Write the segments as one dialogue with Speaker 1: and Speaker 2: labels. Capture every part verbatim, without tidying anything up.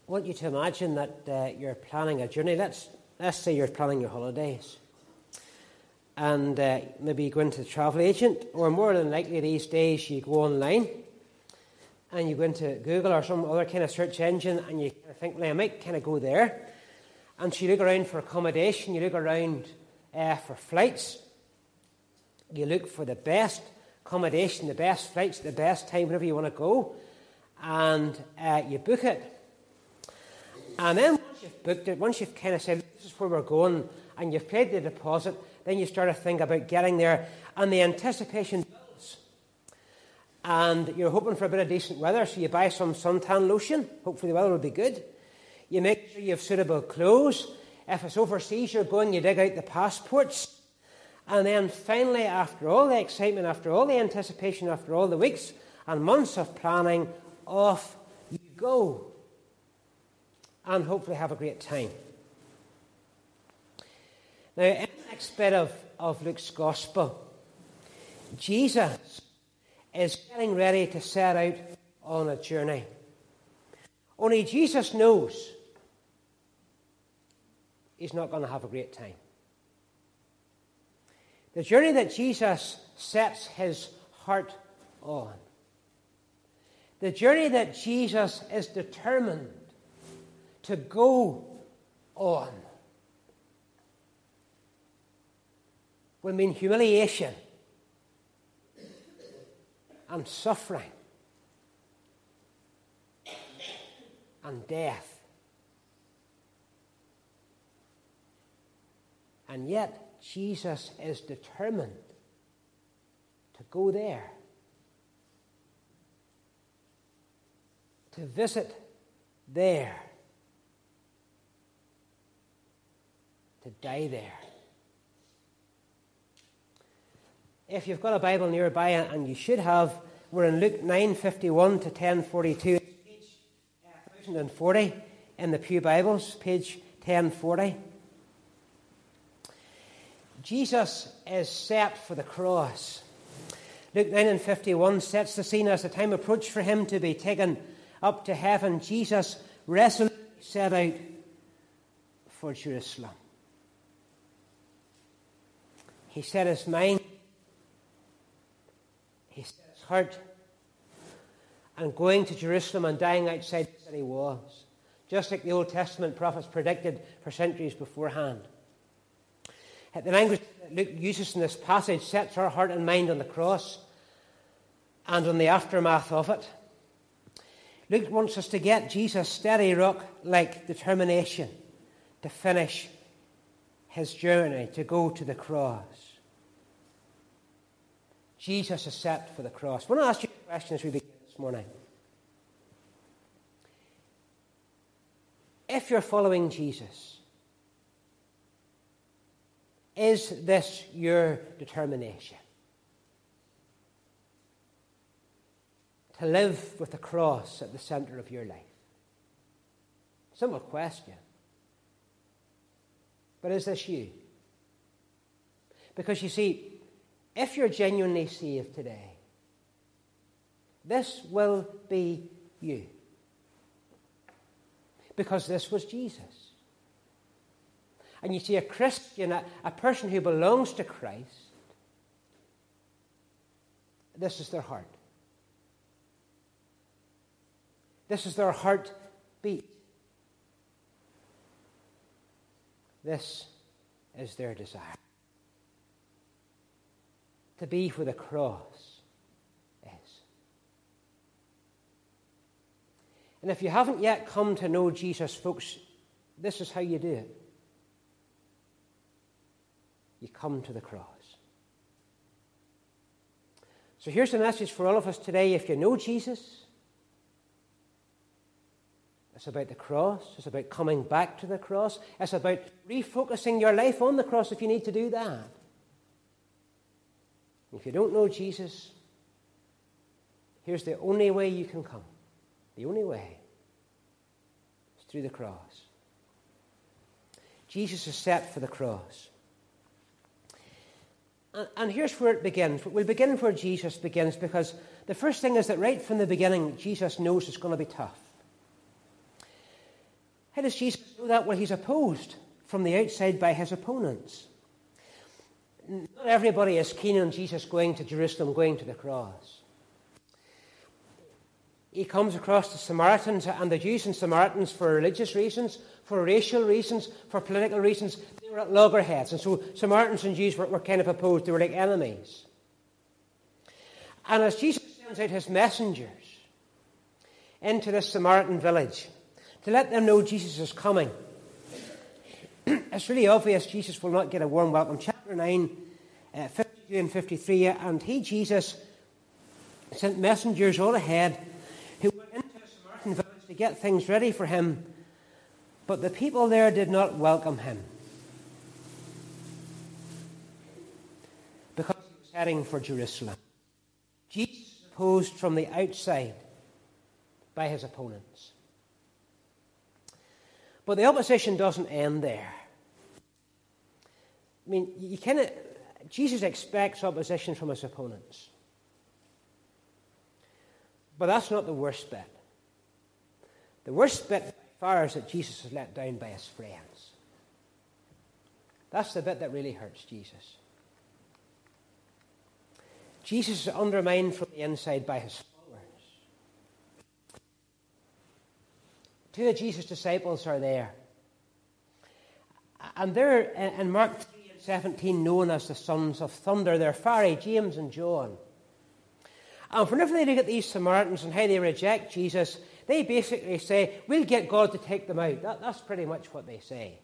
Speaker 1: I want you to imagine that uh, you're planning a journey. Let's, let's say you're planning your holidays. And uh, maybe you go into the travel agent, or more than likely these days you go online and you go into Google or some other kind of search engine and you kind of think, well, I might kind of go there. And so you look around for accommodation, you look around uh, for flights, you look for the best accommodation, the best flights, the best time, wherever you want to go, and uh, you book it. And then once you've booked it, once you've kind of said, this is where we're going, and you've paid the deposit, then you start to think about getting there, and the anticipation builds. And you're hoping for a bit of decent weather, so you buy some suntan lotion. Hopefully the weather will be good. You make sure you have suitable clothes. If it's overseas you're going, you dig out the passports. And then finally, after all the excitement, after all the anticipation, after all the weeks and months of planning, off you go. And hopefully have a great time. Now, in the next bit of, of Luke's Gospel, Jesus is getting ready to set out on a journey. Only Jesus knows he's not going to have a great time. The journey that Jesus sets his heart on, the journey that Jesus is determined to go on, will mean humiliation and suffering and death. And yet, Jesus is determined to go there, to visit there, to die there. If you've got a Bible nearby, and you should have, we're in Luke nine fifty-one to ten forty-two, page one thousand forty in the Pew Bibles, page ten forty. Jesus is set for the cross. Luke nine and fifty-one sets the scene. As the time approached for him to be taken up to heaven, Jesus resolutely set out for Jerusalem. He set his mind, he set his heart, and going to Jerusalem and dying outside the city walls, just like the Old Testament prophets predicted for centuries beforehand. The language that Luke uses in this passage sets our heart and mind on the cross and on the aftermath of it. Luke wants us to get Jesus' steady rock-like determination to finish his journey, to go to the cross. Jesus is set for the cross. I want to ask you a question as we begin this morning. If you're following Jesus, is this your determination? To live with the cross at the center of your life? Simple question. But is this you? Because you see, if you're genuinely saved today, this will be you. Because this was Jesus. And you see, a Christian, a, a person who belongs to Christ, this is their heart. This is their heartbeat. This is their desire. To be where the cross is. And if you haven't yet come to know Jesus, folks, this is how you do it. You come to the cross. So here's the message for all of us today. If you know Jesus, it's about the cross. It's about coming back to the cross. It's about refocusing your life on the cross if you need to do that. If you don't know Jesus, here's the only way you can come. The only way is through the cross. Jesus is set for the cross. And, and here's where it begins. We'll begin where Jesus begins, because the first thing is that right from the beginning, Jesus knows it's going to be tough. How does Jesus know that? Well, he's opposed from the outside by his opponents. Not everybody is keen on Jesus going to Jerusalem, going to the cross. He comes across the Samaritans, and the Jews and Samaritans, for religious reasons, for racial reasons, for political reasons, they were at loggerheads. And so Samaritans and Jews were, were kind of opposed. They were like enemies. And as Jesus sends out his messengers into this Samaritan village to let them know Jesus is coming, it's really obvious Jesus will not get a warm welcome. Chapter nine, uh, fifty-two and fifty-three, and he, Jesus, sent messengers all ahead who went into a Samaritan village to get things ready for him, but the people there did not welcome him because he was heading for Jerusalem. Jesus is opposed from the outside by his opponents. But the opposition doesn't end there. I mean, you kind of, Jesus expects opposition from his opponents. But that's not the worst bit. The worst bit by far is that Jesus is let down by his friends. That's the bit that really hurts Jesus. Jesus is undermined from the inside by his followers. Two of Jesus' disciples are there. And they're, in Mark three and seventeen, known as the sons of thunder. They're fiery, James and John. And whenever they look at these Samaritans and how they reject Jesus, they basically say, we'll get God to take them out. That, that's pretty much what they say.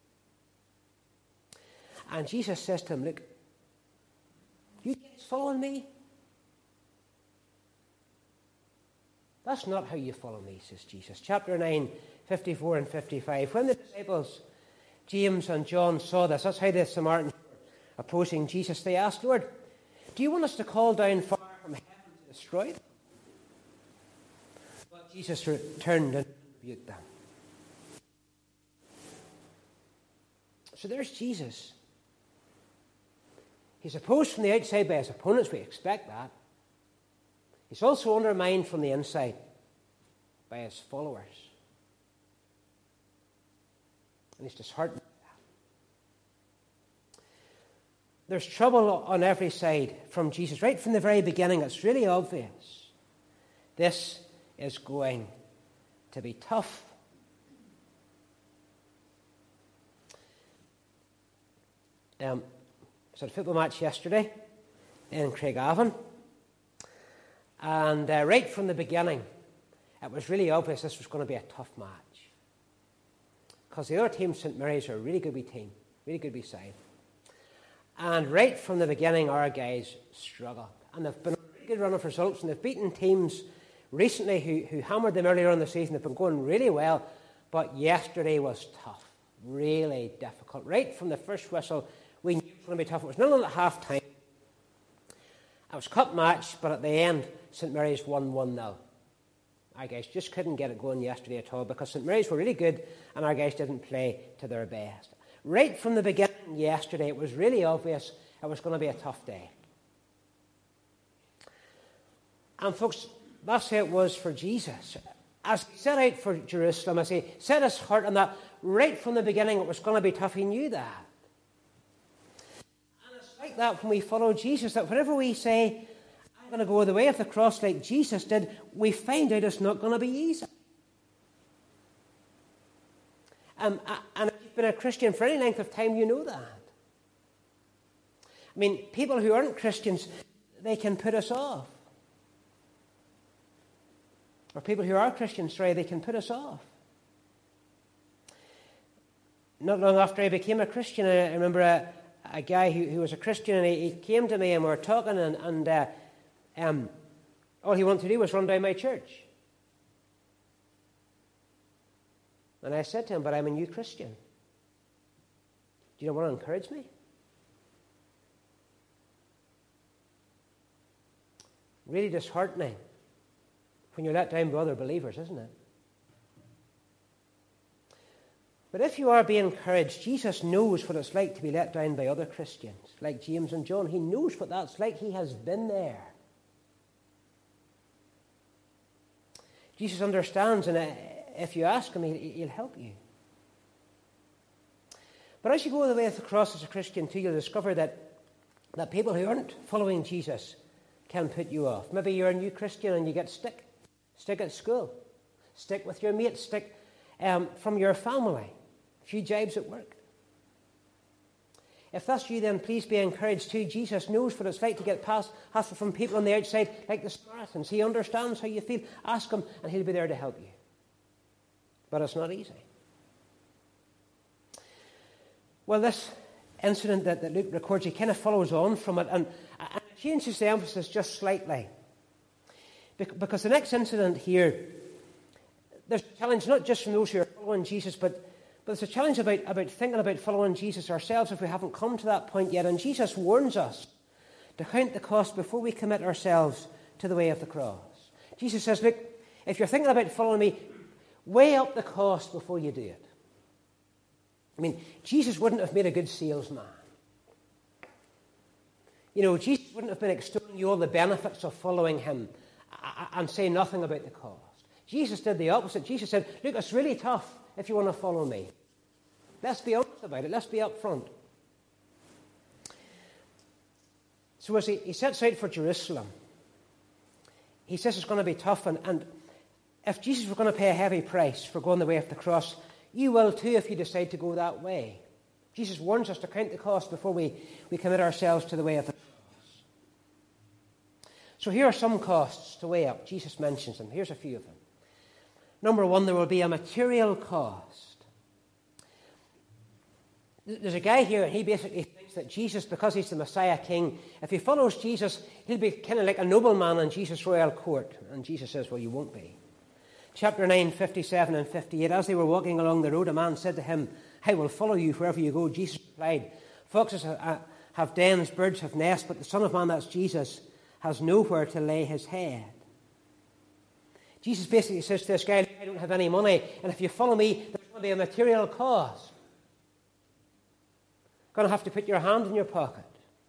Speaker 1: And Jesus says to them, look, you guys following me? That's not how you follow me, says Jesus. Chapter nine, fifty-four and fifty-five. When the disciples, James and John, saw this, that's how the Samaritans were opposing Jesus, they asked, Lord, do you want us to call down fire from heaven to destroy them? But Jesus returned and rebuked them. So there's Jesus. He's opposed from the outside by his opponents. We expect that. He's also undermined from the inside by his followers. And he's disheartened by that. There's trouble on every side from Jesus. Right from the very beginning, it's really obvious. This is going to be tough. Um, I was at a football match yesterday in Craigavon. And uh, right from the beginning, it was really obvious this was going to be a tough match. Because the other team, Saint Mary's, are a really good wee team, really good wee side. And right from the beginning, our guys struggled. And they've been on a really good run of results, and they've beaten teams recently who, who hammered them earlier on in the season. They've been going really well, but yesterday was tough, really difficult. Right from the first whistle, we knew it was going to be tough. It was nil at half-time. It was a cup match, but at the end, Saint Mary's won one nil. Our guys just couldn't get it going yesterday at all because Saint Mary's were really good and our guys didn't play to their best. Right from the beginning yesterday, it was really obvious it was going to be a tough day. And folks, that's how it was for Jesus. As he set out for Jerusalem, as he set his heart on that, right from the beginning it was going to be tough. He knew that. And it's like that when we follow Jesus, that whenever we say, I'm going to go the way of the cross like Jesus did, we find out it's not going to be easy. Um, and if you've been a Christian for any length of time, you know that. I mean, people who aren't Christians, they can put us off. Or people who are Christians, sorry, they can put us off. Not long after I became a Christian, I remember a, a guy who, who was a Christian, and he, he came to me and we were talking, and, and uh, um, all he wanted to do was run down my church. And I said to him, but I'm a new Christian. Do you not want to encourage me? Really disheartening when you're let down by other believers, isn't it? But if you are being encouraged, Jesus knows what it's like to be let down by other Christians, like James and John. He knows what that's like. He has been there. Jesus understands, and if you ask him, he'll help you. But as you go the way of the cross as a Christian too, you'll discover that, that people who aren't following Jesus can put you off. Maybe you're a new Christian and you get stick. Stick at school. Stick with your mates. Stick um, from your family. A few jibes at work. If that's you, then please be encouraged too. Jesus knows what it's like to get past hassle from people on the outside, like the Samaritans. He understands how you feel. Ask him, and he'll be there to help you. But it's not easy. Well, this incident that, that Luke records, he kind of follows on from it, and, and changes the emphasis just slightly. Because the next incident here, there's a challenge not just from those who are following Jesus, but But it's a challenge about, about thinking about following Jesus ourselves if we haven't come to that point yet. And Jesus warns us to count the cost before we commit ourselves to the way of the cross. Jesus says, look, if you're thinking about following me, weigh up the cost before you do it. I mean, Jesus wouldn't have made a good salesman. You know, Jesus wouldn't have been extolling you all the benefits of following him and say nothing about the cost. Jesus did the opposite. Jesus said, look, it's really tough if you want to follow me. Let's be honest about it. Let's be upfront. So as he, he sets out for Jerusalem, he says it's going to be tough. And, and if Jesus were going to pay a heavy price for going the way of the cross, you will too if you decide to go that way. Jesus warns us to count the cost before we, we commit ourselves to the way of the cross. So here are some costs to weigh up. Jesus mentions them. Here's a few of them. Number one, there will be a material cost. There's a guy here, and he basically thinks that Jesus, because he's the Messiah King, if he follows Jesus, he'll be kind of like a nobleman in Jesus' royal court. And Jesus says, well, you won't be. Chapter nine, fifty-seven and fifty-eight, as they were walking along the road, a man said to him, I will follow you wherever you go. Jesus replied, foxes have dens, birds have nests, but the Son of Man, that's Jesus, has nowhere to lay his head. Jesus basically says to this guy, I don't have any money, and if you follow me, there's going to be a material cost. You're going to have to put your hand in your pocket.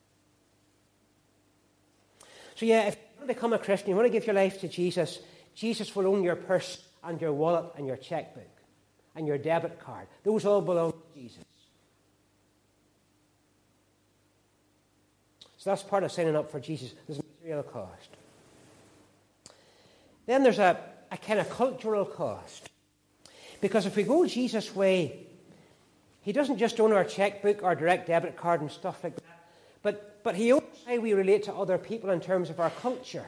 Speaker 1: So yeah, if you want to become a Christian, you want to give your life to Jesus, Jesus will own your purse and your wallet and your checkbook and your debit card. Those all belong to Jesus. So that's part of signing up for Jesus. There's a material cost. Then there's a, a kind of cultural cost. Because if we go Jesus' way, he doesn't just own our checkbook, our direct debit card and stuff like that, but, but he owns how we relate to other people in terms of our culture.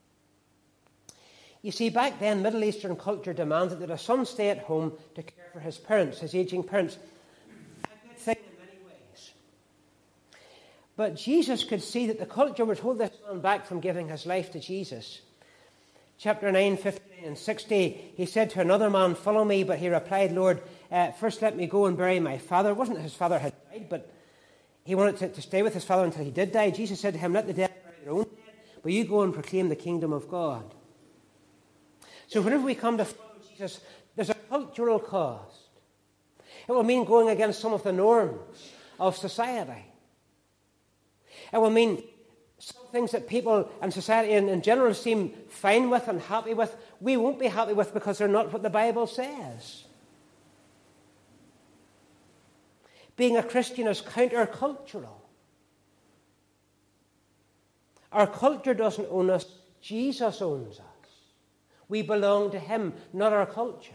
Speaker 1: You see, back then, Middle Eastern culture demanded that a son stay at home to care for his parents, his aging parents. A good thing in many ways. But Jesus could see that the culture would hold this man back from giving his life to Jesus. Chapter nine, fifty-nine and sixty, he said to another man, follow me, but he replied, Lord, uh, first let me go and bury my father. It wasn't that his father had died, but he wanted to, to stay with his father until he did die. Jesus said to him, let the dead bury their own dead, but you go and proclaim the kingdom of God. So whenever we come to follow Jesus, there's a cultural cost. It will mean going against some of the norms of society. It will mean some things that people and society in, in general seem fine with and happy with, we won't be happy with because they're not what the Bible says. Being a Christian is countercultural. Our culture doesn't own us, Jesus owns us. We belong to him, not our culture.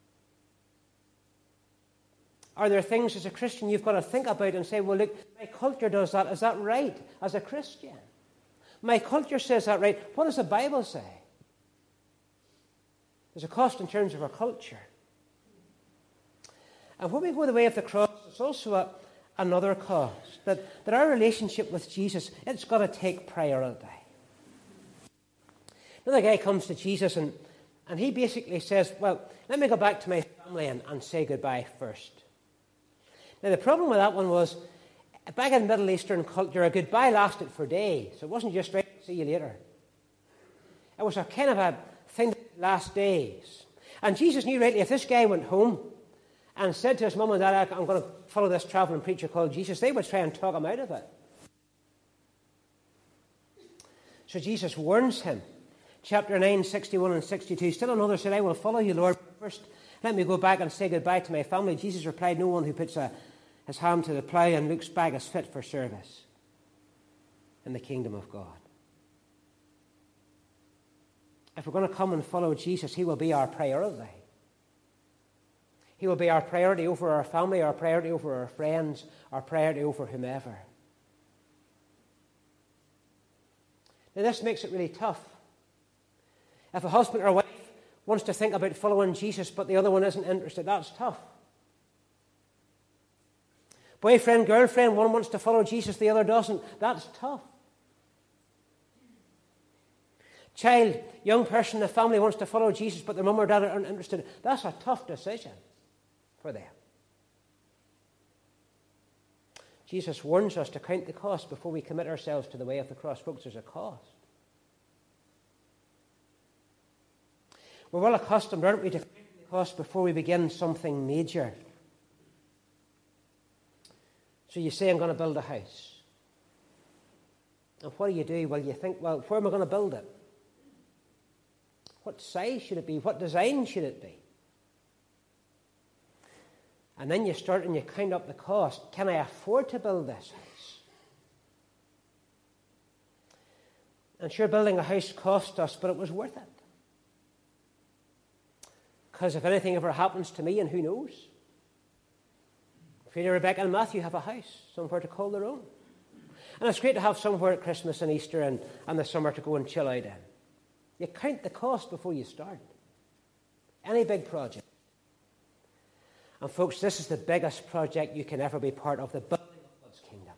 Speaker 1: Are there things as a Christian you've got to think about and say, well, look, my culture does that. Is that right as a Christian? My culture says that right. What does the Bible say? There's a cost in terms of our culture. And when we go the way of the cross, there's also a, another cost. That, that our relationship with Jesus, it's got to take priority. Another guy comes to Jesus and, and he basically says, well, let me go back to my family and, and say goodbye first. Now, the problem with that one was, back in Middle Eastern culture, a goodbye lasted for days. It wasn't just, right, see you later. It was a kind of a thing that lasted days. And Jesus knew rightly, if this guy went home and said to his mum and dad, I'm going to follow this traveling preacher called Jesus, they would try and talk him out of it. So Jesus warns him. Chapter nine, sixty-one and sixty-two, still another said, I will follow you, Lord. First, Let me go back and say goodbye to my family. Jesus replied, no one who puts a, his hand to the plough and looks back is fit for service in the kingdom of God. If we're going to come and follow Jesus, he will be our priority. He will be our priority over our family, our priority over our friends, our priority over whomever. Now, this makes it really tough. If a husband or wife wants to think about following Jesus, but the other one isn't interested, that's tough. Boyfriend, girlfriend, one wants to follow Jesus, the other doesn't, that's tough. Child, young person, the family wants to follow Jesus, but their mum or dad aren't interested, that's a tough decision for them. Jesus warns us to count the cost before we commit ourselves to the way of the cross. Folks, there's a cost. We're well accustomed, aren't we, to count the cost before we begin something major. So you say, I'm going to build a house. And what do you do? Well, you think, well, where am I going to build it? What size should it be? What design should it be? And then you start and you count up the cost. Can I afford to build this house? And sure, building a house cost us, but it was worth it. Because if anything ever happens to me, and who knows? Frida, Rebecca and Matthew have a house, somewhere to call their own. And it's great to have somewhere at Christmas and Easter and, and the summer to go and chill out in. You count the cost before you start. Any big project. And folks, this is the biggest project you can ever be part of, the building of God's kingdom.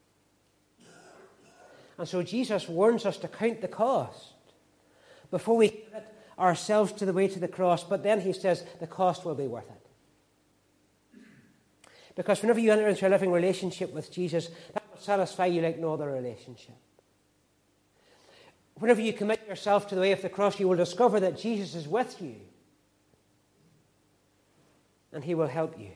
Speaker 1: And so Jesus warns us to count the cost before we commit ourselves to the way to the cross. But then he says the cost will be worth it. Because whenever you enter into a living relationship with Jesus, that will satisfy you like no other relationship. Whenever you commit yourself to the way of the cross, you will discover that Jesus is with you. And he will help you.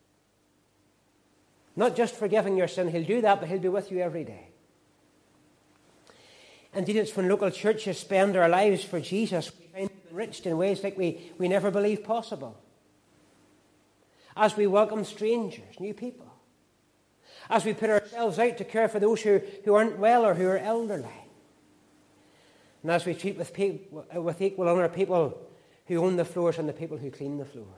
Speaker 1: Not just forgiving your sin, he'll do that, but he'll be with you every day. Indeed, it's when local churches spend their lives for Jesus, we find them enriched in ways like we, we never believed possible. As we welcome strangers, new people. As we put ourselves out to care for those who, who aren't well or who are elderly. And as we treat with, people, with equal honour people who own the floors and the people who clean the floors.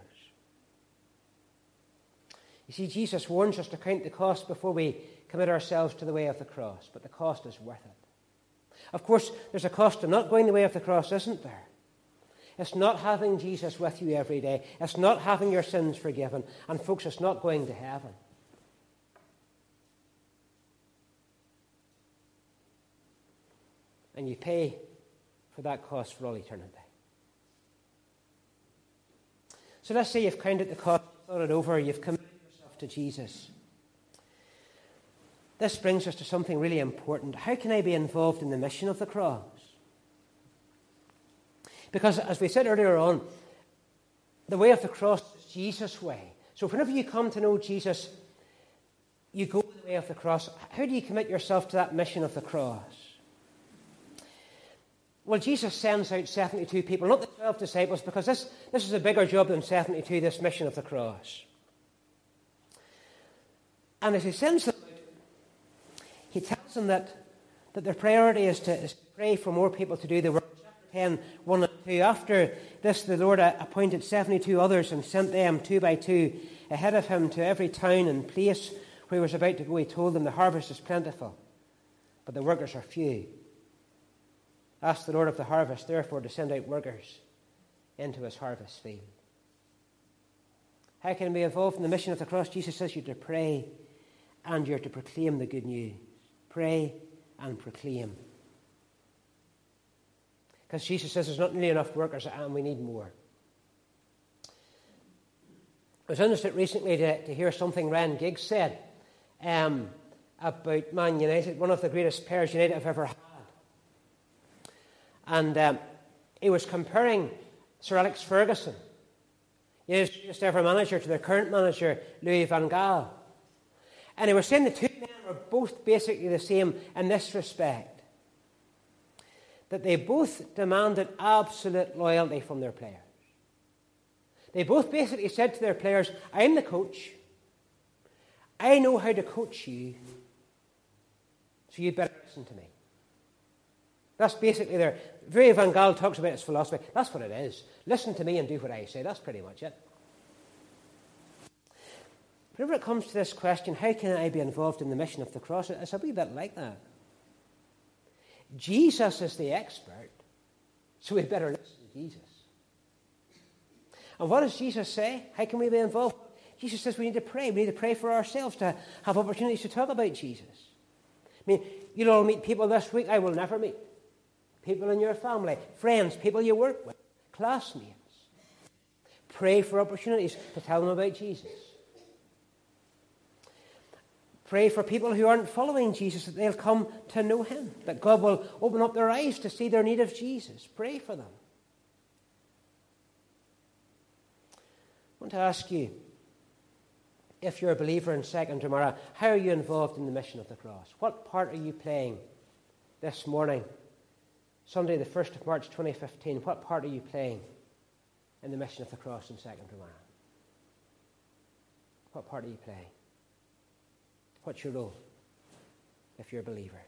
Speaker 1: You see, Jesus warns us to count the cost before we commit ourselves to the way of the cross, but the cost is worth it. Of course, there's a cost to not going the way of the cross, isn't there? It's not having Jesus with you every day. It's not having your sins forgiven. And folks, it's not going to heaven. And you pay for that cost for all eternity. So let's say you've counted the cost, you've thought it over, you've committed to Jesus. This brings us to something really important. How can I be involved in the mission of the cross? Because as we said earlier on, the way of the cross is Jesus' way. So whenever you come to know Jesus, you go the way of the cross. How do you commit yourself to that mission of the cross? Well, Jesus sends out seventy-two people, not the twelve disciples, because this, this is a bigger job than seventy-two, this mission of the cross. And as he sends them out, he tells them that, that their priority is to, is to pray for more people to do the work. Chapter ten, one and two. After this, the Lord appointed seventy-two others and sent them two by two ahead of him to every town and place where he was about to go. He told them, the harvest is plentiful, but the workers are few. Ask the Lord of the harvest, therefore, to send out workers into his harvest field. How can I be involved in the mission of the cross? Jesus says you're to pray and you're to proclaim the good news. Pray and proclaim. Because Jesus says there's not nearly enough workers and we need more. I was interested recently to, to hear something Ryan Giggs said um, about Man United, one of the greatest players United have ever had. And um, he was comparing Sir Alex Ferguson, his greatest ever manager, to their current manager, Louis van Gaal. And he was saying the two men were both basically the same in this respect, that they both demanded absolute loyalty from their players. They both basically said to their players, I'm the coach. I know how to coach you, so you'd better listen to me. That's basically their... Very Van Gaal talks about his philosophy. That's what it is. Listen to me and do what I say. That's pretty much it. Whenever it comes to this question, how can I be involved in the mission of the cross? It's a wee bit like that. Jesus is the expert, so we better listen to Jesus. And what does Jesus say? How can we be involved? Jesus says we need to pray. We need to pray for ourselves to have opportunities to talk about Jesus. I mean, you'll all meet people this week I will never meet. People in your family, friends, people you work with, classmates. Pray for opportunities to tell them about Jesus. Pray for people who aren't following Jesus, that they'll come to know him, that God will open up their eyes to see their need of Jesus. Pray for them. I want to ask you, if you're a believer in Second Dromara, how are you involved in the mission of the cross? What part are you playing this morning, Sunday the first of March twenty fifteen? What part are you playing in the mission of the cross in Second Dromara? What part are you playing? What's your role if you're a believer?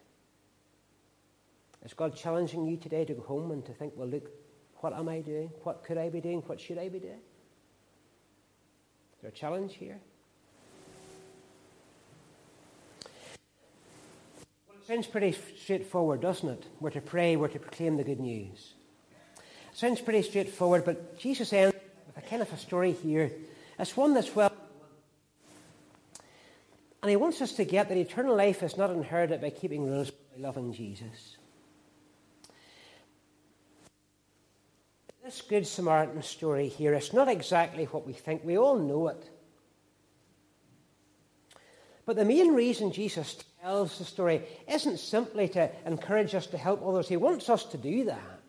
Speaker 1: Is God challenging you today to go home and to think, well, look, what am I doing? What could I be doing? What should I be doing? Is there a challenge here? Well, it sounds pretty straightforward, doesn't it? We're to pray, we're to proclaim the good news. It sounds pretty straightforward, but Jesus ends with a kind of a story here. It's one that's well... And he wants us to get that eternal life is not inherited by keeping rules, but by loving Jesus. This Good Samaritan story here, it's not exactly what we think. We all know it. But the main reason Jesus tells the story isn't simply to encourage us to help others. He wants us to do that.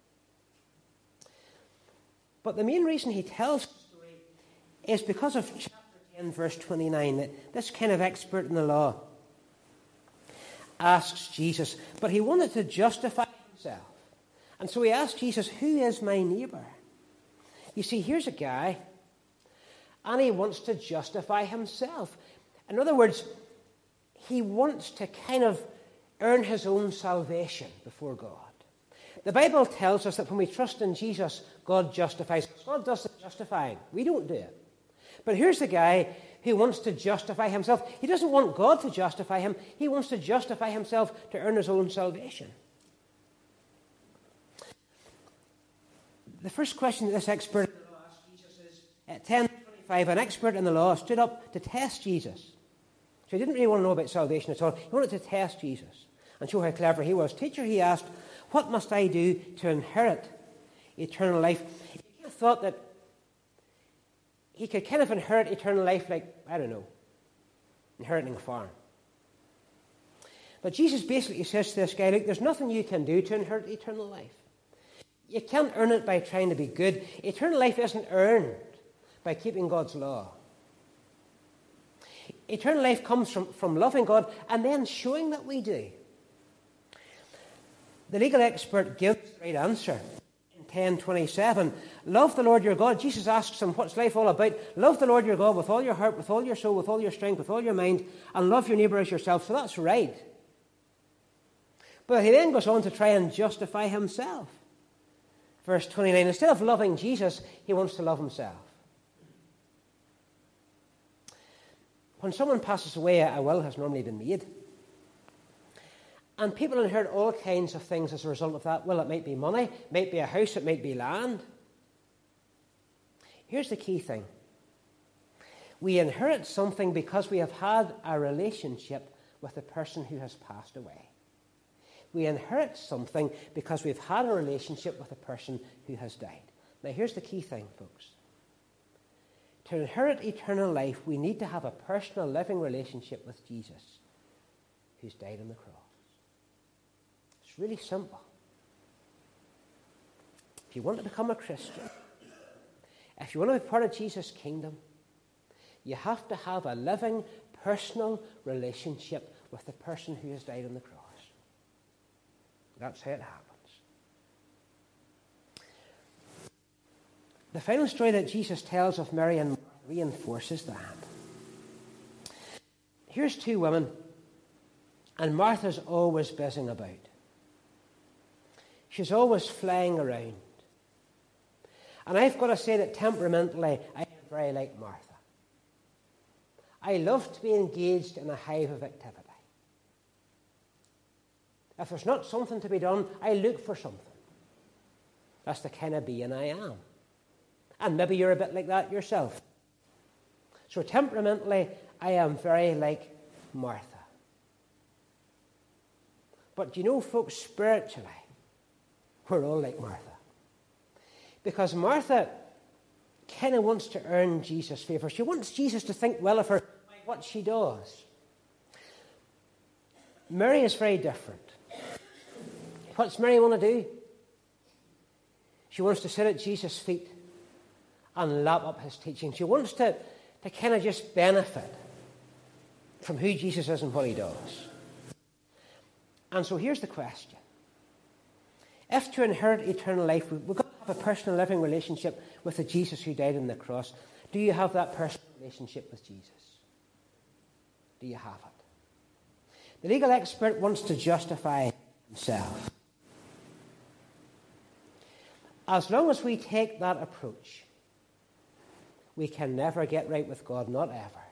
Speaker 1: But the main reason he tells the story is because of chapter ten, verse twenty-nine, that this kind of expert in the law asks Jesus, but he wanted to justify himself. And so he asked Jesus, who is my neighbour? You see, here's a guy, and he wants to justify himself. In other words, he wants to kind of earn his own salvation before God. The Bible tells us that when we trust in Jesus, God justifies us. God does the justifying. We don't do it. But here's the guy who wants to justify himself. He doesn't want God to justify him. He wants to justify himself to earn his own salvation. The first question that this expert in the law asked Jesus is, at ten twenty-five, an expert in the law stood up to test Jesus. So he didn't really want to know about salvation at all. He wanted to test Jesus and show how clever he was. Teacher, he asked, what must I do to inherit eternal life? He kind of thought that he could kind of inherit eternal life like, I don't know, inheriting a farm. But Jesus basically says to this guy, look, there's nothing you can do to inherit eternal life. You can't earn it by trying to be good. Eternal life isn't earned by keeping God's law. Eternal life comes from, from loving God and then showing that we do. The legal expert gives the right answer. In ten twenty-seven, love the Lord your God. Jesus asks him, what's life all about? Love the Lord your God with all your heart, with all your soul, with all your strength, with all your mind, and love your neighbour as yourself. So that's right. But he then goes on to try and justify himself. Verse twenty-nine, instead of loving Jesus, he wants to love himself. When someone passes away, a will has normally been made. And people inherit all kinds of things as a result of that. Well, it might be money, it might be a house, it might be land. Here's the key thing. We inherit something because we have had a relationship with the person who has passed away. We inherit something because we've had a relationship with a person who has died. Now, here's the key thing, folks. To inherit eternal life, we need to have a personal living relationship with Jesus, who's died on the cross. It's really simple. If you want to become a Christian, if you want to be part of Jesus' kingdom, you have to have a living, personal relationship with the person who has died on the cross. That's how it happens. the final story that Jesus tells of Mary and Martha reinforces that. Here's two women, and Martha's always buzzing about. She's always flying around. And I've got to say that temperamentally, I am very like Martha. I love to be engaged in a hive of activity. If there's not something to be done, I look for something. That's the kind of being I am. And maybe you're a bit like that yourself. So temperamentally, I am very like Martha. But you know, folks, spiritually, we're all like Martha. Because Martha kind of wants to earn Jesus' favour. She wants Jesus to think well of her by what she does. Mary is very different. What's Mary want to do? She wants to sit at Jesus' feet and lap up his teaching. She wants to, to kind of just benefit from who Jesus is and what he does. And so here's the question. If to inherit eternal life, we've got to have a personal living relationship with the Jesus who died on the cross. Do you have that personal relationship with Jesus? Do you have it? The legal expert wants to justify himself. As long as we take that approach, we can never get right with God, not ever.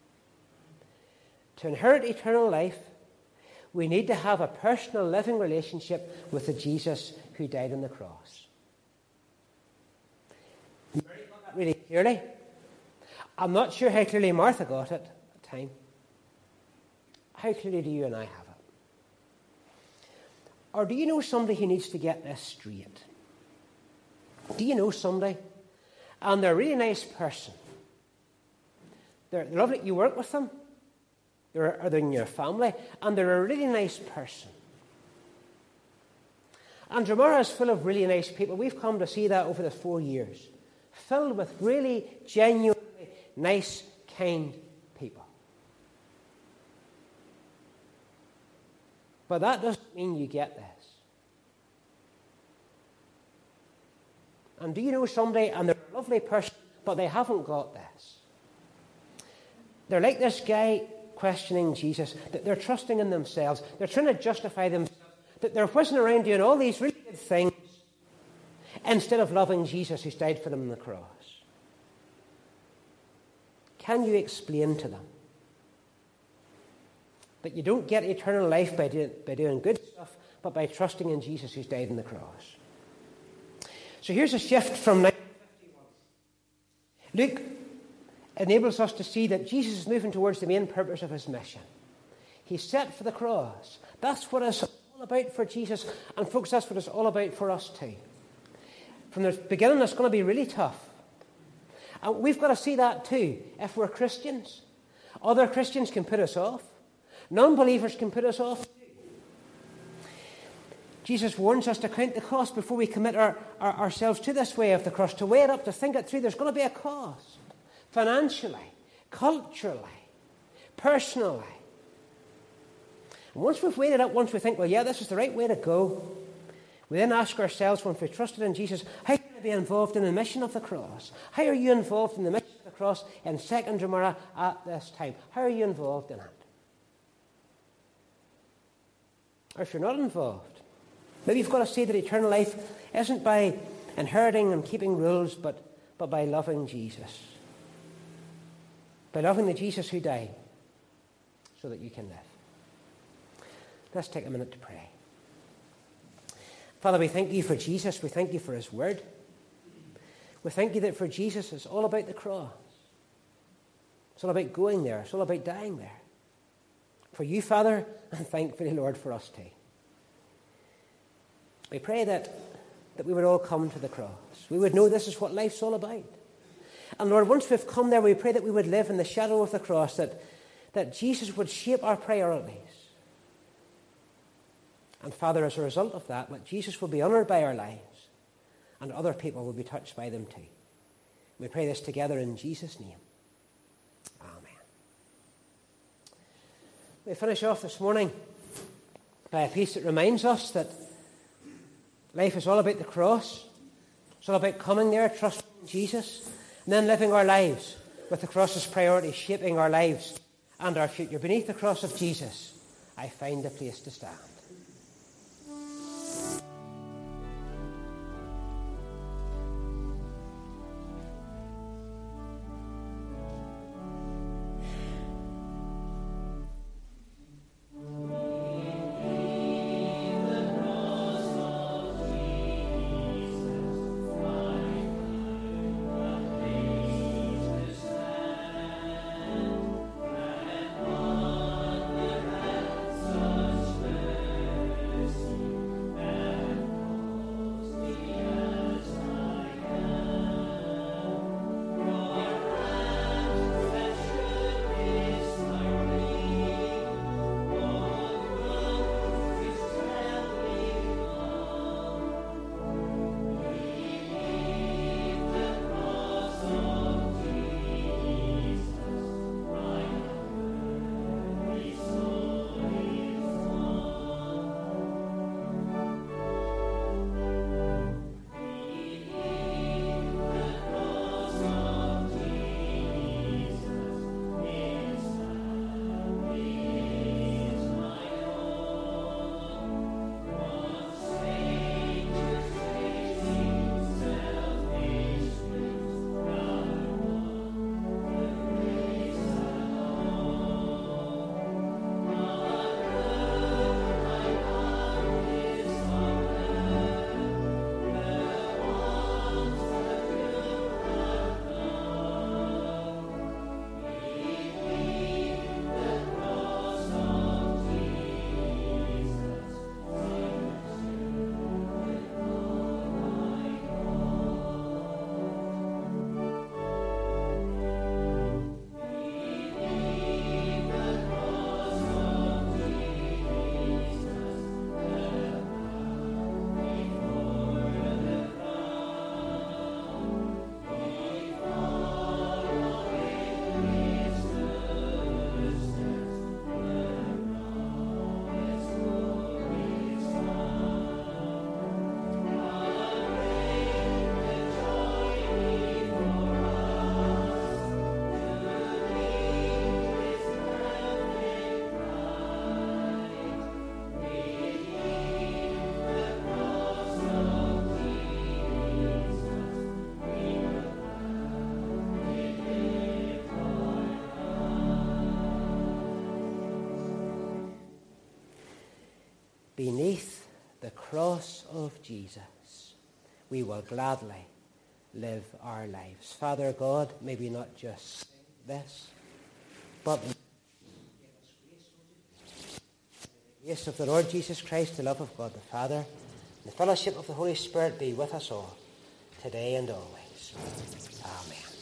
Speaker 1: To inherit eternal life, we need to have a personal living relationship with the Jesus who died on the cross. Mary got that really clearly. I'm not sure how clearly Martha got it at the time. How clearly do you and I have it? Or do you know somebody who needs to get this straight? Do you know somebody? And they're a really nice person. They're, they're lovely. You work with them. They're, or they're in your family. And they're a really nice person. And Dromara is full of really nice people. We've come to see that over the four years. Filled with really genuinely nice, kind people. But that doesn't mean you get this. And do you know somebody, and they're a lovely person, but they haven't got this? They're like this guy questioning Jesus, that they're trusting in themselves. They're trying to justify themselves, that they're whizzing around doing all these really good things instead of loving Jesus who's died for them on the cross. Can you explain to them that you don't get eternal life by doing, by doing good stuff, but by trusting in Jesus who's died on the cross? So here's a shift from nineteen fifty-one. Luke enables us to see that Jesus is moving towards the main purpose of his mission. He's set for the cross. That's what it's all about for Jesus. And folks, that's what it's all about for us too. From the beginning, it's going to be really tough. And we've got to see that too, if we're Christians. Other Christians can put us off. Non-believers can put us off. Jesus warns us to count the cost before we commit our, our, ourselves to this way of the cross, to weigh it up, to think it through. There's going to be a cost. Financially, culturally, personally. And once we've weighed it up, once we think, well, yeah, this is the right way to go, we then ask ourselves, once we've trusted in Jesus, how can I be involved in the mission of the cross? How are you involved in the mission of the cross in Second Dromara at this time? How are you involved in it? Or if you're not involved, maybe you've got to see that eternal life isn't by inheriting and keeping rules, but, but by loving Jesus. By loving the Jesus who died so that you can live. Let's take a minute to pray. Father, we thank you for Jesus. We thank you for his word. We thank you that for Jesus it's all about the cross. It's all about going there. It's all about dying there. For you, Father, and thankfully, Lord, for us too. We pray that, that we would all come to the cross. We would know this is what life's all about. And Lord, once we've come there, we pray that we would live in the shadow of the cross, that, that Jesus would shape our priorities. And Father, as a result of that, that Jesus will be honoured by our lives, and other people will be touched by them too. We pray this together in Jesus' name. Amen. We finish off this morning by a piece that reminds us that life is all about the cross. It's all about coming there, trusting Jesus, and then living our lives with the cross as priority, shaping our lives and our future. Beneath the cross of Jesus, I find a place to stand. Beneath the cross of Jesus, we will gladly live our lives. Father God, may we not just sing this, but the grace of the Lord Jesus Christ, the love of God the Father, and the fellowship of the Holy Spirit be with us all, today and always. Amen.